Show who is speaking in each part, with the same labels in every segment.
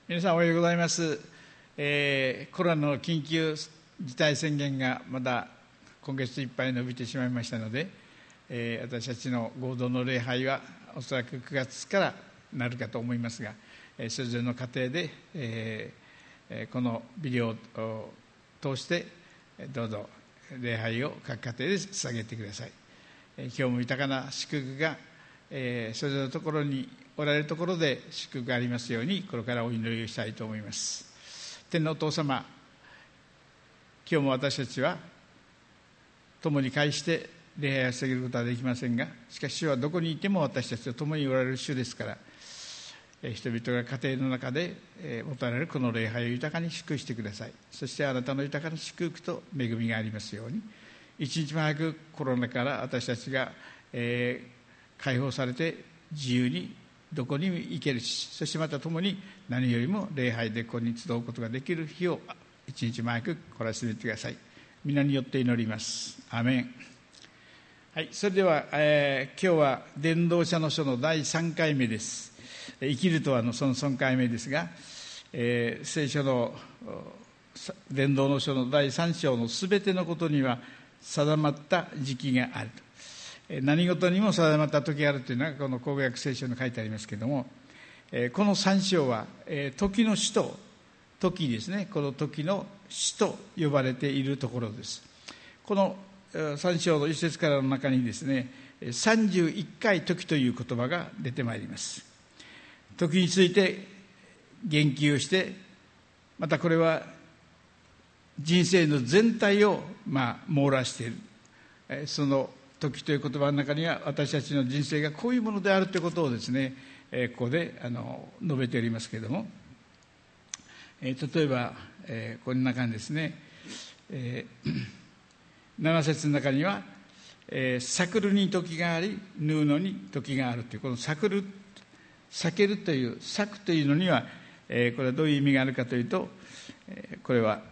Speaker 1: 皆さんおはようございます。コロナの緊急事態宣言がまだ今月いっぱい伸びてしまいましたので、私たちの合同の礼拝はおそらく9月からなるかと思いますが、それぞれの家庭で、このビデオを通してどうぞ礼拝を各家庭で捧げてください。今日も豊かな祝福が、それぞれのところにおられるところで祝福がありますように、これからお祈りをしたいと思います。天のお父様、今日も私たちは共に会して礼拝を捧げることはできませんが、しかし主はどこにいても私たちと共におられる主ですから、人々が家庭の中で持たれるこの礼拝を豊かに祝福してください。そしてあなたの豊かな祝福と恵みがありますように、一日も早くコロナから私たちが、解放されて自由にどこにも行けるし、そしてまた共に何よりも礼拝でここに集うことができる日を一日も早く来らせてください。皆によって祈ります。アーメン。はい、それでは、今日は伝道者の書の第3回目です。生きるとはのその3回目ですが、聖書の伝道の書の第3章のすべてのことには定まった時期があると。何事にも定まった時があるというのがこの口語訳聖書に書いてありますけれども、この3章は時の使徒、時ですね、この時の使徒呼ばれているところです。この3章の一節からの中にですね、31回時という言葉が出てまいります。時について言及して、またこれは人生の全体を網羅している。その時という言葉の中には私たちの人生がこういうものであるということをですね、ここで述べておりますけれども、例えば、この中にですね、7節の中には、避るに時があり縫うのに時があるという、この避けるという避くというのには、これはどういう意味があるかというと、これは、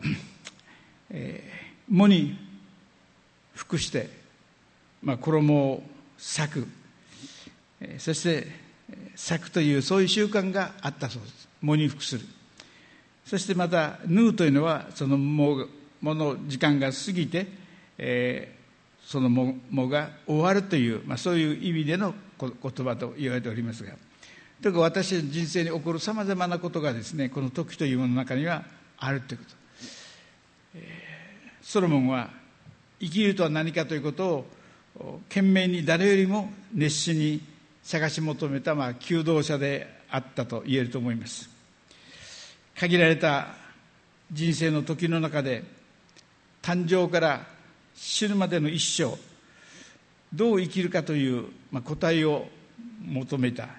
Speaker 1: 喪に服して衣を裂く、そして裂くというそういう習慣があったそうです。喪に服する。そしてまた縫うというのはその喪の時間が過ぎて、その喪が終わるという、そういう意味での言葉と言われておりますが、とにかく私の人生に起こるさまざまなことがですね、この時というものの中にはあるということ、ソロモンは生きるとは何かということを懸命に誰よりも熱心に探し求めた求道者であったと言えると思います。限られた人生の時の中で誕生から死ぬまでの一生、どう生きるかという答えを求めた。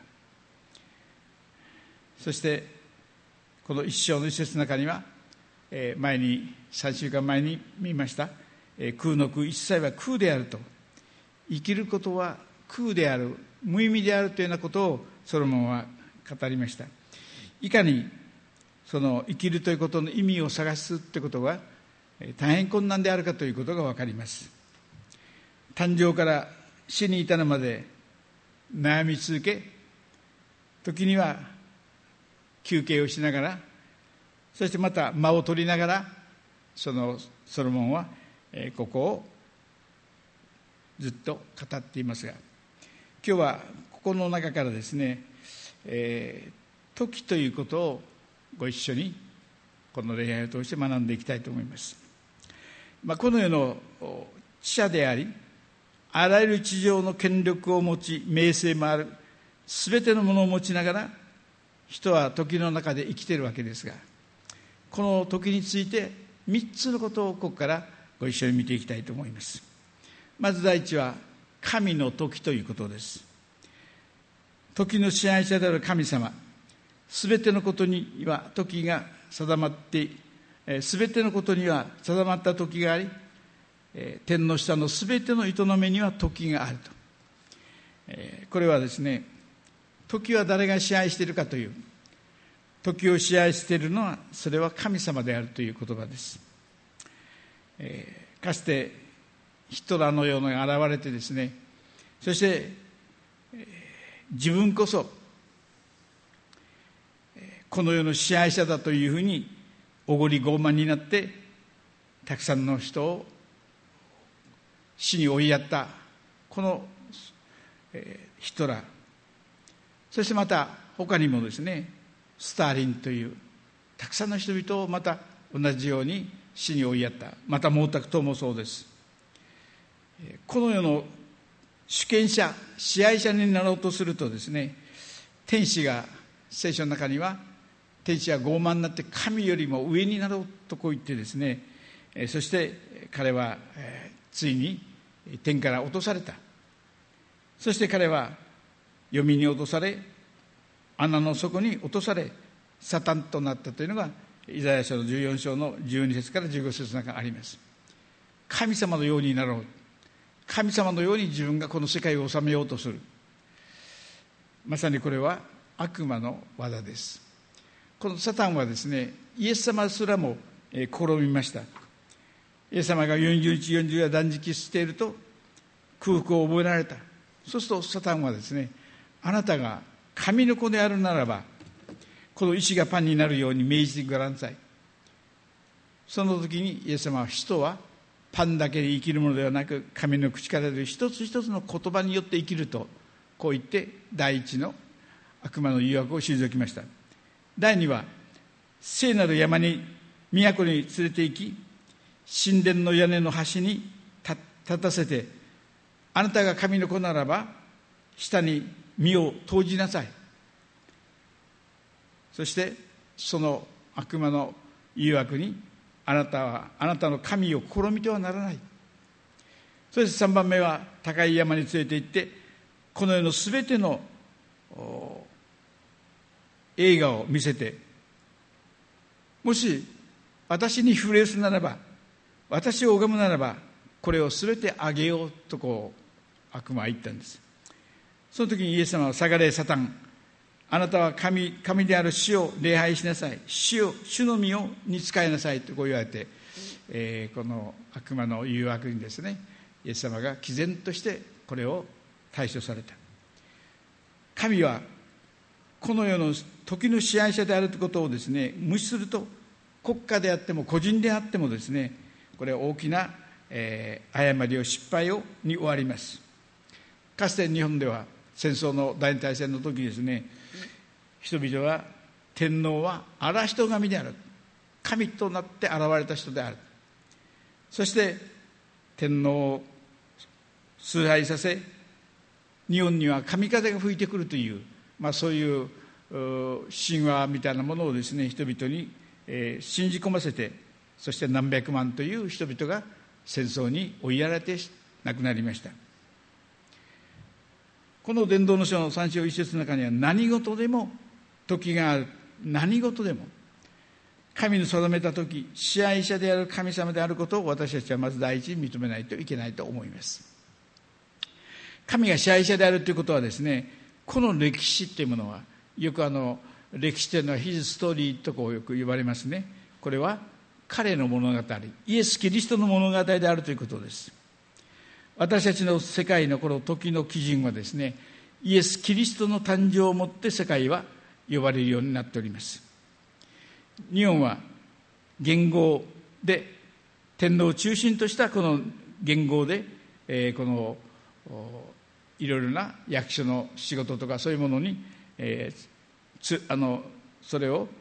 Speaker 1: そしてこの一生の一節の中には、3週間前に見ました、空の空、一切は空であると、生きることは空である、無意味であるというようなことをソロモンは語りました。いかにその生きるということの意味を探すということが大変困難であるかということが分かります。誕生から死に至るまで悩み続け、時には休憩をしながら、そしてまた間を取りながら、そのソロモンはここをずっと語っていますが、今日はここの中からですね、時ということをご一緒にこの礼拝を通して学んでいきたいと思います。この世の知者であり、あらゆる地上の権力を持ち名声もあるすべてのものを持ちながら、人は時の中で生きているわけですが、この時について3つのことをここからご一緒に見ていきたいと思います。まず第一は神の時ということです。時の支配者である神様、すべてのことには時が定まって、すべてのことには定まった時があり、天の下のすべての営みには時があると。これはですね、時は誰が支配しているかという、時を支配しているのはそれは神様であるという言葉です。かつてヒトラーのようなのが現れてですね、そして自分こそこの世の支配者だというふうにおごり傲慢になってたくさんの人を死に追いやったこのヒトラー、そしてまた他にもですね、スターリンというたくさんの人々をまた同じように死に追いやった。また毛沢東もそうです。この世の主権者、支配者になろうとするとですね、天使が、聖書の中には天使は傲慢になって神よりも上になろうとこう言ってですね、そして彼はついに天から落とされた。そして彼は黄泉に落とされ、穴の底に落とされ、サタンとなったというのがイザヤ書の14章の12節から15節の中にあります。神様のようになろう、神様のように自分がこの世界を治めようとする。まさにこれは悪魔の技です。このサタンはですね、イエス様すらも試みました。イエス様が40日40夜断食していると空腹を覚えられた。そうするとサタンはですね、あなたが神の子であるならばこの石がパンになるように命じてごらんなさい。その時にイエス様は、人はパンだけで生きるものではなく神の口から出る一つ一つの言葉によって生きるとこう言って第一の悪魔の誘惑を退きました。第二は、聖なる山に都に連れて行き、神殿の屋根の端に立たせて、あなたが神の子ならば下に身を投じなさい。そしてその悪魔の誘惑に、あなたはあなたの神を試みてはならない。そして3番目は、高い山に連れて行ってこの世のすべての映画を見せて、もし私に触れすならば、私を拝むならばこれをすべてあげようとこう悪魔は言ったんです。その時にイエス様は、下がれサタン、あなたは神である主を礼拝しなさい、主の御に仕えなさいとこう言われて、この悪魔の誘惑にですね、イエス様が毅然としてこれを対処された。神はこの世の時の支配者であるということをですね、無視すると、国家であっても個人であってもですね、これは大きな、誤りを失敗に終わります。かつて日本では戦争の第二大戦の時ですね、人々は天皇は荒人神である、神となって現れた人である、そして天皇を崇拝させ、日本には神風が吹いてくるという、そういう神話みたいなものをですね、人々に、信じ込ませて、そして何百万という人々が戦争に追いやられて亡くなりました。この伝道の書の3章1節の中には、何事でも時がある、何事でも神の定めた時、支配者である神様であることを私たちはまず第一に認めないといけないと思います。神が支配者であるということはですね、この歴史というものは、よく歴史というのはヒズストーリーとこうよく言われますね。これは彼の物語、イエス・キリストの物語であるということです。私たちの世界のこの時の基準はですね、イエス・キリストの誕生をもって世界は呼ばれるようになっております。日本は元号で、天皇を中心としたこの元号で、このいろいろな役所の仕事とかそういうものに、それを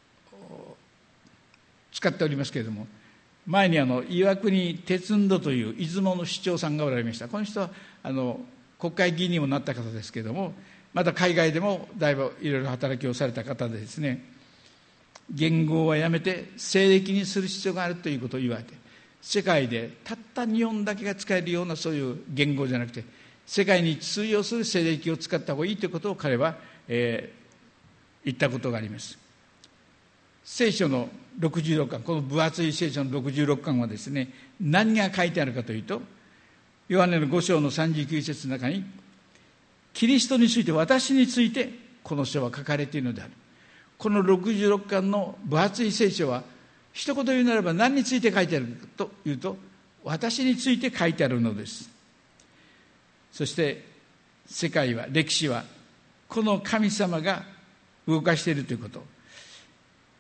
Speaker 1: 使っておりますけれども、前に岩国哲人という出雲の市長さんがおられました。この人は国会議員にもなった方ですけれども、また海外でもだいぶいろいろ働きをされた方でですね、元号はやめて西暦にする必要があるということを言われて、世界でたった日本だけが使えるようなそういう元号じゃなくて、世界に通用する西暦を使った方がいいということを彼は、言ったことがあります。聖書の66巻、この分厚い聖書の66巻はですね、何が書いてあるかというと、ヨハネの5章の39節の中に、キリストについて、私についてこの書は書かれているのである。この66巻の分厚い聖書は、一言言うならば何について書いてあるかというと、私について書いてあるのです。そして世界は、歴史はこの神様が動かしているということ、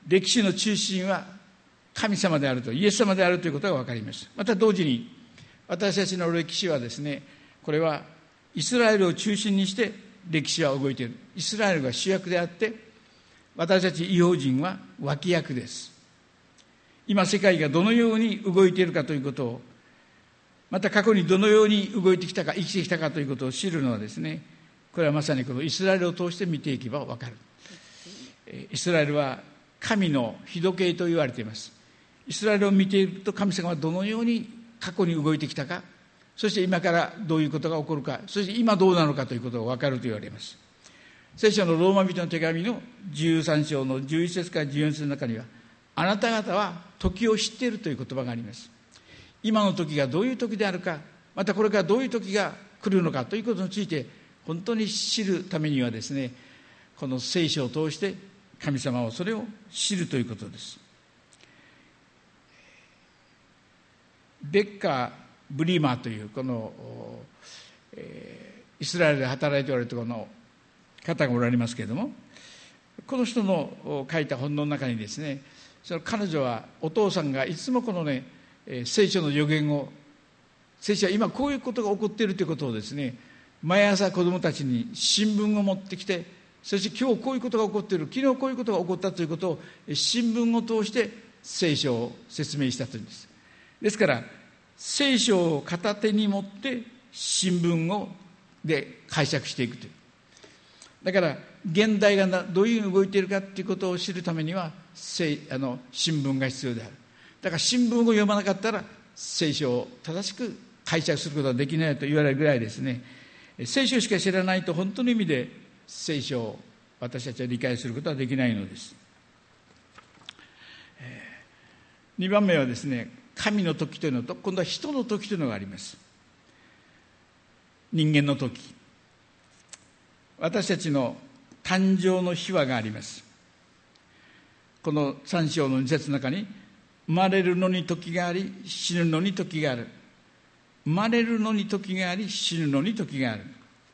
Speaker 1: 歴史の中心は神様であると、イエス様であるということが分かります。また同時に私たちの歴史はですね、これはイスラエルを中心にして歴史は動いている。イスラエルが主役であって、私たち異邦人は脇役です。今世界がどのように動いているかということを、また過去にどのように動いてきたか、生きてきたかということを知るのはですね、これはまさにこのイスラエルを通して見ていけば分かる。イスラエルは神の日時計と言われています。イスラエルを見ていると、神様はどのように過去に動いてきたか、そして今からどういうことが起こるか、そして今どうなのかということが分かると言われます。聖書のローマ人の手紙の13章の11節から14節の中には、あなた方は時を知っているという言葉があります。今の時がどういう時であるか、またこれからどういう時が来るのかということについて本当に知るためにはですね、この聖書を通して神様をそれを知るということです。ベッカー・ブリーマーというこの、イスラエルで働いておられるこの方がおられますけれども、この人の書いた本の中にですね、その彼女はお父さんがいつもこのね、聖書の予言を、聖書は今こういうことが起こっているということをですね、毎朝子どもたちに新聞を持ってきて、そして今日こういうことが起こっている、昨日こういうことが起こったということを新聞を通して聖書を説明したというんです。ですから聖書を片手に持って新聞をで解釈していくという。だから現代がどういうふうに動いているかということを知るためには新聞が必要である。だから新聞を読まなかったら聖書を正しく解釈することができないと言われるぐらいですね、聖書しか知らないと本当の意味で聖書を私たちは理解することはできないのです。2番目はですね、神の時というのと今度は人の時というのがあります。人間の時、私たちの誕生の秘話があります。この3章の2節の中に、生まれるのに時があり死ぬのに時がある、生まれるのに時があり死ぬのに時がある。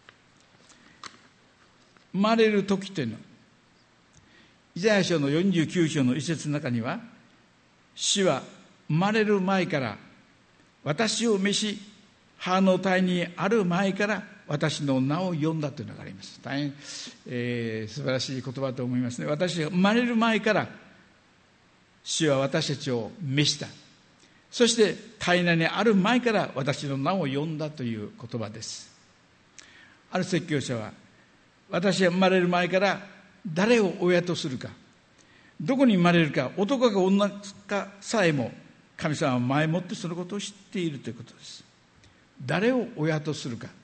Speaker 1: 生まれる時というの、イザヤ書の49章の一節の中には、主は生まれる前から私を召し、母の胎にある前から私の名を呼んだというのがあります。大変、素晴らしい言葉と思いますね。私が生まれる前から主は私たちを召した。そして胎内にある前から私の名を呼んだという言葉です。ある説教者は、私が生まれる前から誰を親とするか、どこに生まれるか、男か女かさえも神様は前もってそのことを知っているということです。誰を親とするか、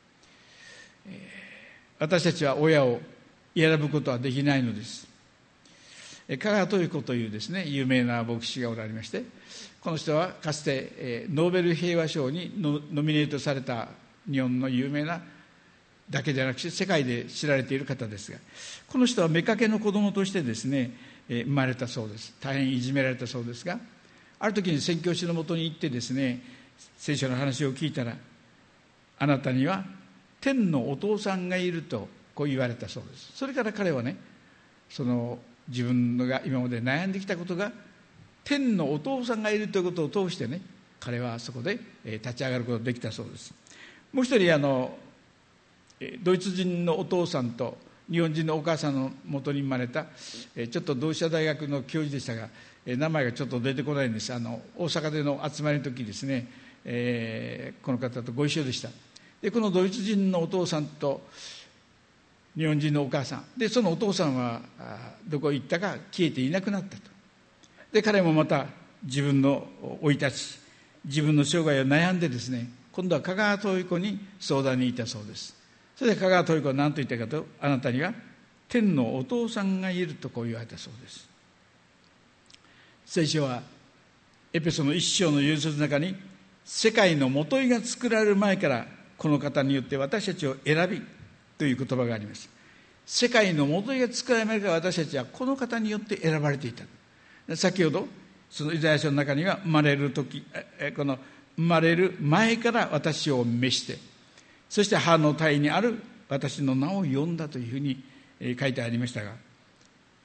Speaker 1: 私たちは親を選ぶことはできないのです。加賀豊子というですね、有名な牧師がおられまして、この人はかつてノーベル平和賞にノミネートされた日本の有名なだけでなくて世界で知られている方ですが、この人は妾の子供としてですね、生まれたそうです。大変いじめられたそうですが、ある時に宣教師のもとに行ってですね、聖書の話を聞いたら、あなたには天のお父さんがいるとこう言われたそうです。それから彼はね、その自分が今まで悩んできたことが天のお父さんがいるということを通してね、彼はそこで立ち上がることができたそうです。もう一人ドイツ人のお父さんと日本人のお母さんのもとに生まれたちょっと同志社大学の教授でしたが、名前がちょっと出てこないんです。大阪での集まりの時ですね、この方とご一緒でした。でこのドイツ人のお父さんと日本人のお母さんで、そのお父さんはどこへ行ったか消えていなくなったと。で彼もまた自分の生い立ち、自分の生涯を悩んでですね、今度は香川豊子に相談に行ったそうです。それで香川豊子は何と言ったかと、あなたには天のお父さんがいるとこう言われたそうです。聖書はエペソの1章の4節の中に、世界のもといが作られる前からこの方によって私たちを選びという言葉があります。世界のもといが作られる前から私たちはこの方によって選ばれていた。先ほどそのイザヤ書の中には、生まれる時、この生まれる前から私を召して、そして母の胎にある私の名を呼んだというふうに書いてありましたが、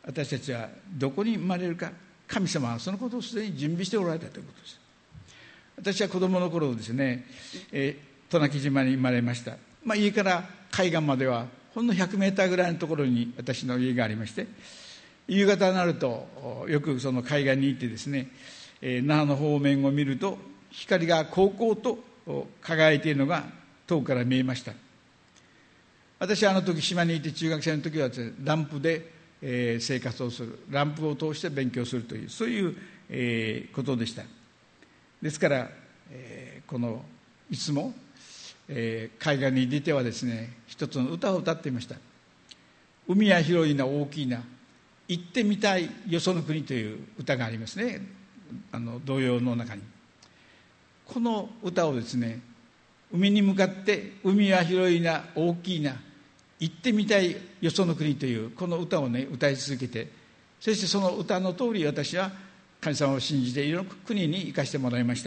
Speaker 1: 私たちはどこに生まれるか、神様はそのことをすでに準備しておられたということです。私は子供の頃ですね、渡名喜島に生まれました。家から海岸まではほんの100メーターぐらいのところに私の家がありまして、夕方になるとよくその海岸に行ってですね、那覇の方面を見ると光がこうこうと輝いているのが遠くから見えました。私はあの時島にいて中学生の時はですね、ランプで生活をする、ランプを通して勉強するという、そういうことでした。ですからこのいつも海岸に出てはですね、一つの歌を歌っていました。海は広いな大きいな、行ってみたいよその国という歌がありますね、童謡の中に。この歌をですね、海に向かって海は広いな大きいな、行ってみたいよその国というこの歌をね、歌い続けて、そしてその歌の通り私は神様を信じていろんな国に行かせてもらいました。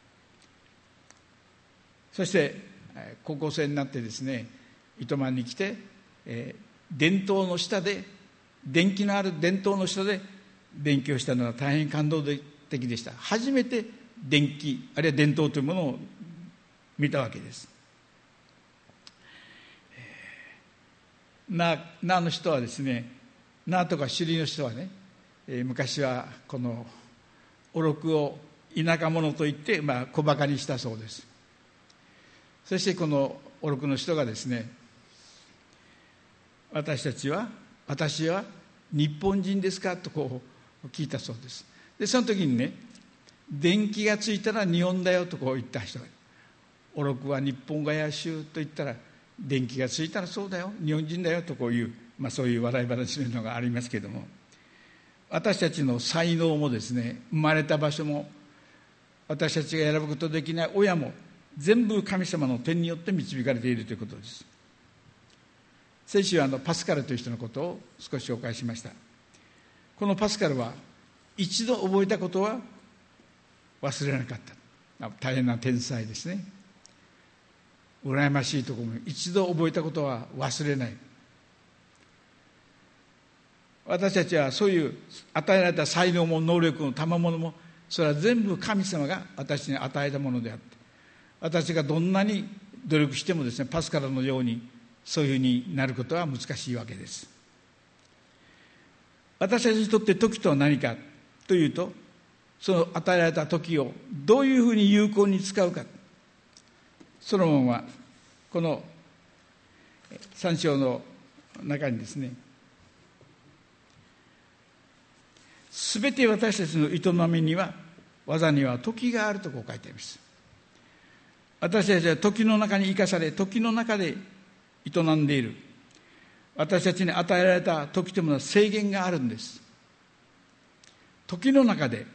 Speaker 1: そして高校生になってですね、糸満に来て、電気のある電灯の下で勉強したのは大変感動的でした。初めて電気あるいは電灯というものを見たわけです。那覇の人はですね、那覇とか首里の人はね、昔はこのおろくを田舎者と言って小馬鹿にしたそうです。そしてこのおろくの人がですね、私は日本人ですかとこう聞いたそうです。でその時にね、電気がついたら日本だよとこう言った人が、おろくは日本がやしゅうと言ったら、電気がついたらそうだよ日本人だよとこういう、そういう笑い話のがありますけれども、私たちの才能もですね、生まれた場所も私たちが選ぶことできない親も全部神様の手によって導かれているということです。先週はパスカルという人のことを少し紹介しました。このパスカルは一度覚えたことは忘れなかった。大変な天才ですね。羨ましいところも一度覚えたことは忘れない。私たちはそういう与えられた才能も能力も賜物も、それは全部神様が私に与えたものであって、私がどんなに努力してもですね、パスカルのようにそういうふうになることは難しいわけです。私たちにとって時とは何かというと、その与えられた時をどういうふうに有効に使うか。ソロモンはこの3章の中にですね、すべて私たちの営みには技には時があるとこう書いてあります。私たちは時の中に生かされ、時の中で営んでいる。私たちに与えられた時というものは制限があるんです。時の中で、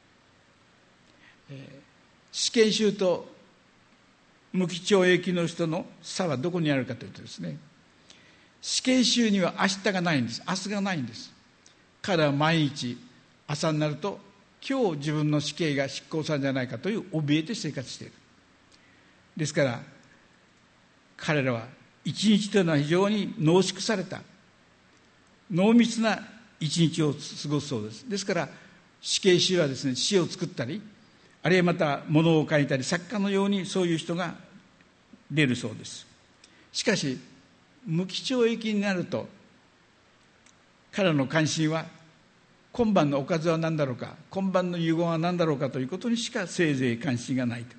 Speaker 1: 死刑囚と無期懲役の人の差はどこにあるかというとですね、死刑囚には明日がないんです。明日がないんです。彼は毎日朝になると今日自分の死刑が執行されるんじゃないかという怯えて生活している。ですから彼らは一日というのは非常に濃縮された濃密な一日を過ごすそうです。ですから死刑囚はですね、詩を作ったり、あるいはまた物を書いたり、作家のようにそういう人が出るそうです。しかし無期懲役になると彼らの関心は今晩のおかずは何だろうか、今晩の夕ご飯は何だろうかということにしかせいぜい関心がないと。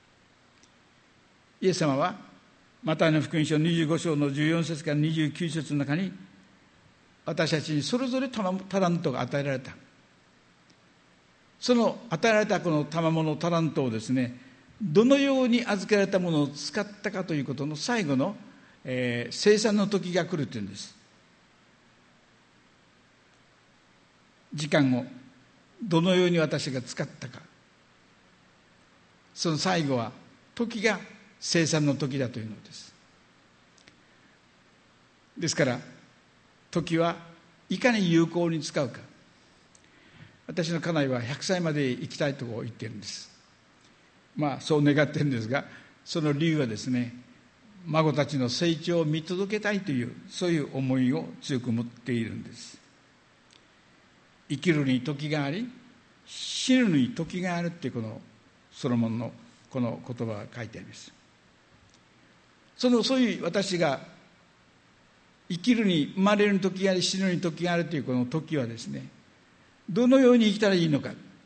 Speaker 1: イエス様はマタイの福音書25章の14節から29節の中に、私たちにそれぞれタラントが与えられた。その与えられたこの賜物タラントをですね、どのように預けられたものを使ったかということの最後の、生産の時が来るというんです。時間をどのように私が使ったか、その最後は時が生産の時だというのです。ですから時はいかに有効に使うか。私の家内は100歳まで生きたいと言っているんです。そう願っているんですが、その理由はですね、孫たちの成長を見届けたいという、そういう思いを強く持っているんです。 生きるに時があり、死ぬに時があるっていうこのソロモンのこの言葉が書いてあります。そういう私が生きるに、生まれる時があり死ぬに時があるというこの時はですね、どのように生きたらいいのか。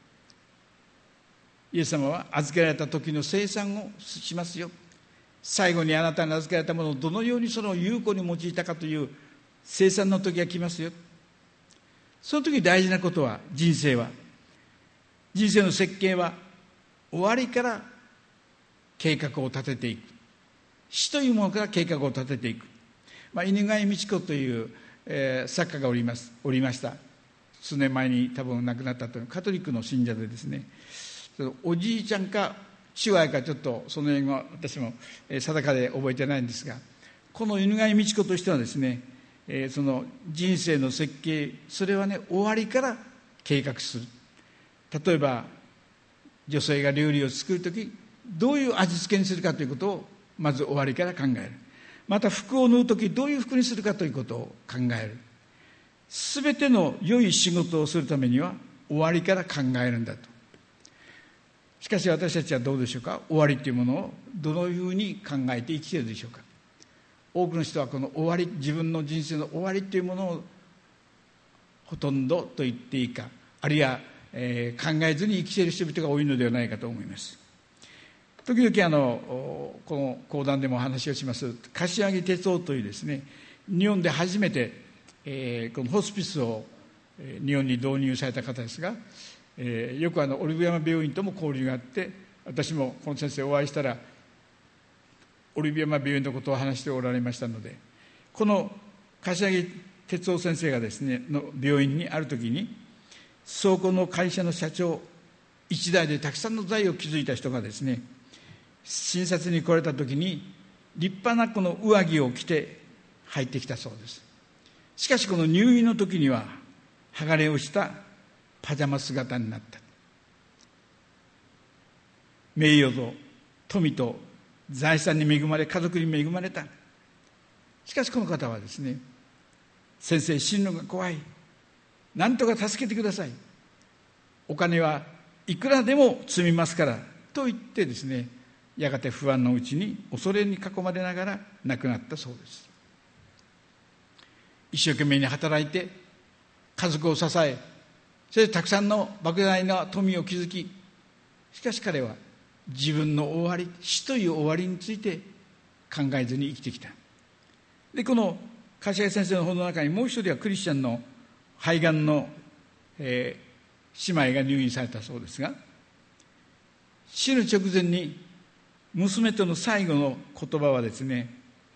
Speaker 1: イエス様は預けられた時の清算をしますよ。最後にあなたに預けられたものをどのようにその有効に用いたかという清算の時が来ますよ。その時大事なことは、人生の設計は終わりから計画を立てていく。死というものから計画を立てていく。犬飼美智子という、作家がおりました。数年前に多分亡くなったというカトリックの信者でですね、おじいちゃんか父親かちょっとその辺は私も定かで覚えてないんですが、この犬飼美智子としてはですね、その人生の設計、それはね、終わりから計画する。例えば女性が料理を作るとき、どういう味付けにするかということをまず終わりから考える。また服を縫うとき、どういう服にするかということを考える。すべての良い仕事をするためには終わりから考えるんだと。しかし私たちはどうでしょうか。終わりというものをどのように考えて生きているでしょうか。多くの人はこの終わり、自分の人生の終わりというものをほとんどと言っていいか、あるいは、考えずに生きている人々が多いのではないかと思います。時々この講談でもお話をします柏木哲夫というですね、日本で初めて、このホスピスを日本に導入された方ですが、よくオリビ山病院とも交流があって、私もこの先生お会いしたらオリビ山病院のことを話しておられましたので、この柏木哲夫先生がですねの病院にある時に、倉庫の会社の社長一代でたくさんの財を築いた人がですね、診察に来られた時に立派なこの上着を着て入ってきたそうです。しかしこの入院の時には剥がれ落ちたパジャマ姿になった。名誉と富と財産に恵まれ、家族に恵まれた。しかしこの方はですね、先生死ぬのが怖い、なんとか助けてください、お金はいくらでも積みますからと言ってですね、やがて不安のうちに恐れに囲まれながら亡くなったそうです。一生懸命に働いて家族を支え、そしてたくさんの莫大な富を築き、しかし彼は自分の終わり、死という終わりについて考えずに生きてきた。でこの柏木先生の本の中にもう一人はクリスチャンの肺がんの、姉妹が入院されたそうですが、死ぬ直前に娘との最後の言葉はですね、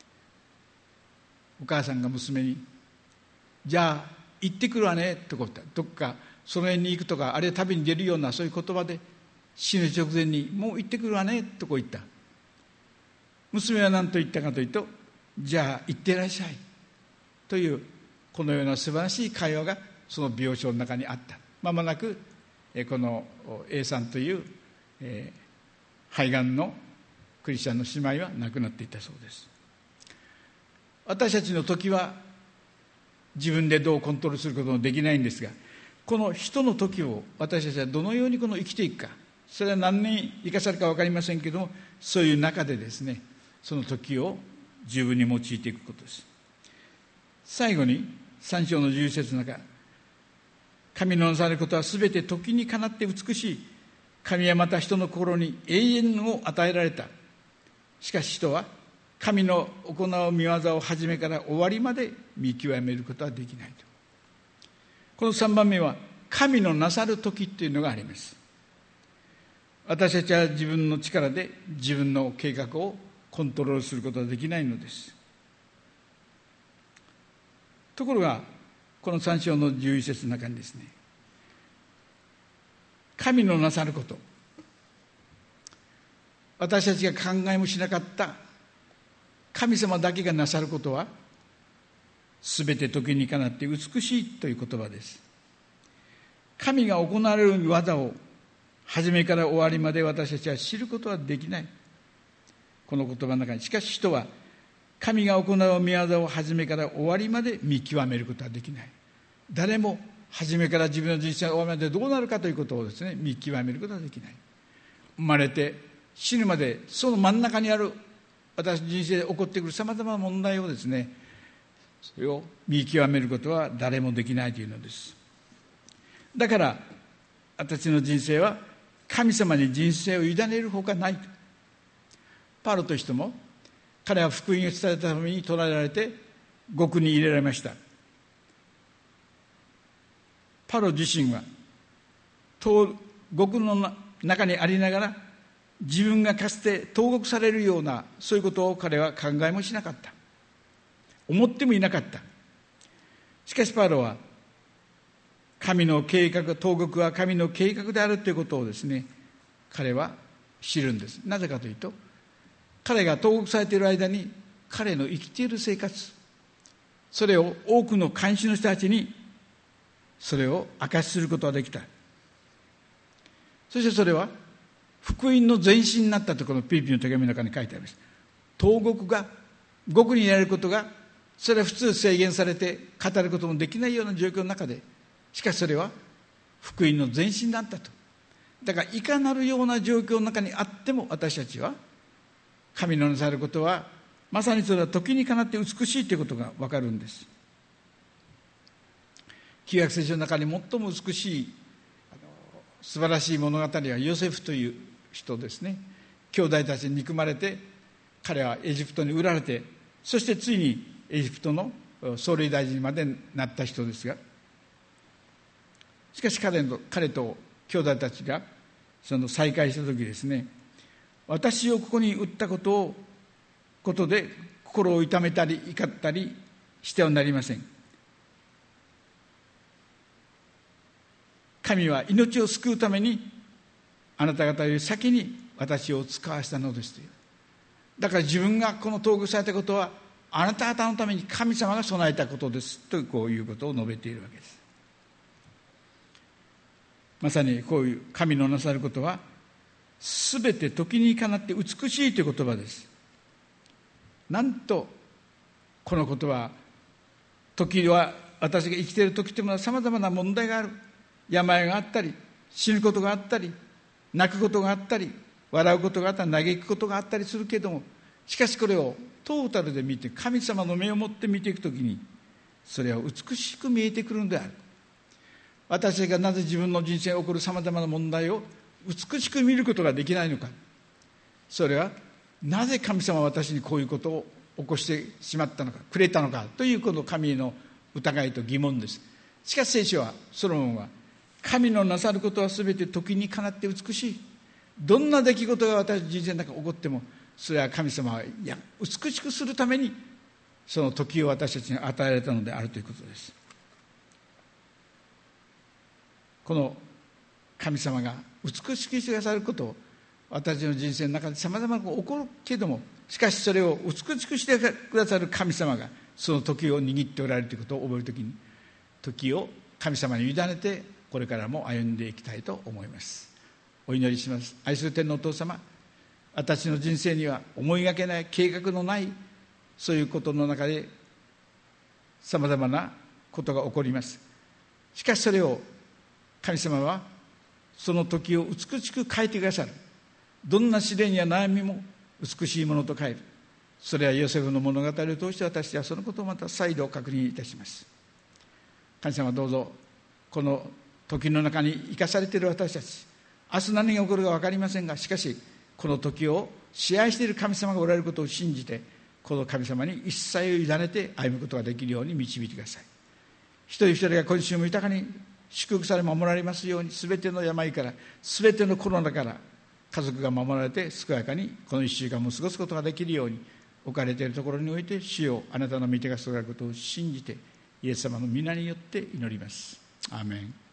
Speaker 1: お母さんが娘に、じゃあ行ってくるわねと言った。どっかその辺に行くとか、あるいは旅に出るようなそういう言葉で、死ぬ直前にもう行ってくるわねと言った。娘は何と言ったかというと、じゃあ行ってらっしゃいという、このような素晴らしい会話がその病床の中にあった。まもなくこの A さんという、肺がんのクリスチャンの姉妹は亡くなっていったそうです。私たちの時は自分でどうコントロールすることもできないんですが、この人の時を私たちはどのように生きていくか、それは何年生かされるか分かりませんけども、そういう中でですね、その時を十分に用いていくことです。最後に3章の11節の中、神のなされることはすべて時にかなって美しい。神はまた人の心に永遠を与えられた。しかし人は神の行う御業を初めから終わりまで見極めることはできないと。この3番目は神のなさる時というのがあります。私たちは自分の力で自分の計画をコントロールすることはできないのです。ところがこの3章の11節の中にですね、神のなさること、私たちが考えもしなかった神様だけがなさることはすべて時にかなって美しいという言葉です。神が行われる技を初めから終わりまで私たちは知ることはできない。この言葉の中に、しかし人は神が行う御業を初めから終わりまで見極めることはできない。誰も初めから自分の人生が終わるまでどうなるかということをですね、見極めることはできない。生まれて死ぬまでその真ん中にある私の人生で起こってくるさまざまな問題をですね、それを見極めることは誰もできないというのです。だから私の人生は神様に人生を委ねるほかないと。パウロとしても彼は福音を伝えたために捕らえられて獄に入れられました。パウロ自身は獄の中にありながら自分がかつて投獄されるようなそういうことを彼は考えもしなかった。思ってもいなかった。しかしパウロは神の計画、投獄は神の計画であるということをですね、彼は知るんです。なぜかというと、彼が投獄されている間に彼の生きている生活、それを多くの監視の人たちにそれを明かしすることができた。そしてそれは福音の前進になったところのピリピの手紙の中に書いてあります。投獄が獄にいられることが、それは普通制限されて語ることもできないような状況の中で、しかしそれは福音の前進だったと。だからいかなるような状況の中にあっても、私たちは神のなさることはまさにそれは時にかなって美しいということが分かるんです。旧約聖書の中に最も美しい素晴らしい物語はヨセフという人ですね。兄弟たちに憎まれて彼はエジプトに売られて、そしてついにエジプトの総理大臣までなった人ですが、しかし彼と兄弟たちがその再会した時ですね、私をここに売ったことで心を痛めたり怒ったりしてはなりません。神は命を救うためにあなた方より先に私を使わしたのですという。だから自分がこの投獄されたことはあなた方のために神様が備えたことですと、こういうことを述べているわけです。まさにこういう神のなさることはすべて時にかなって美しいという言葉です。なんとこのことは、時は私が生きている時というのはさまざまな問題がある、病があったり死ぬことがあったり泣くことがあったり笑うことがあったり嘆くことがあったりするけれども、しかしこれをトータルで見て神様の目を持って見ていくときに、それは美しく見えてくるのである。私がなぜ自分の人生に起こるさまざまな問題を美しく見ることができないのか、それはなぜ神様は私にこういうことを起こしてしまったのか、くれたのかというこの神への疑いと疑問です。しかし聖書は、ソロモンは神のなさることはすべて時にかなって美しい。どんな出来事が私の人生の中に起こっても、それは神様は美しくするためにその時を私たちに与えられたのであるということです。この神様が美しくしてくださることを、私の人生の中でさまざまなことが起こるけれども、しかしそれを美しくしてくださる神様がその時を握っておられるということを覚えるときに、時を神様に委ねてこれからも歩んでいきたいと思います。お祈りします。愛する天のお父様、私の人生には思いがけない計画のないそういうことの中でさまざまなことが起こります。しかしそれを神様はその時を美しく変えてくださる。どんな試練や悩みも美しいものと変える。それはヨセフの物語を通して私はそのことをまた再度確認いたします。神様、どうぞこの時の中に生かされている私たち、明日何が起こるか分かりませんが、しかしこの時を支配している神様がおられることを信じて、この神様に一切を委ねて歩むことができるように導いてください。一人一人が今週も豊かに祝福され守られますように、すべての病から、すべてのコロナから家族が守られて健やかにこの1週間も過ごすことができるように、置かれているところにおいて主よ、あなたの御手が注がれることを信じてイエス様の皆によって祈ります。アーメン。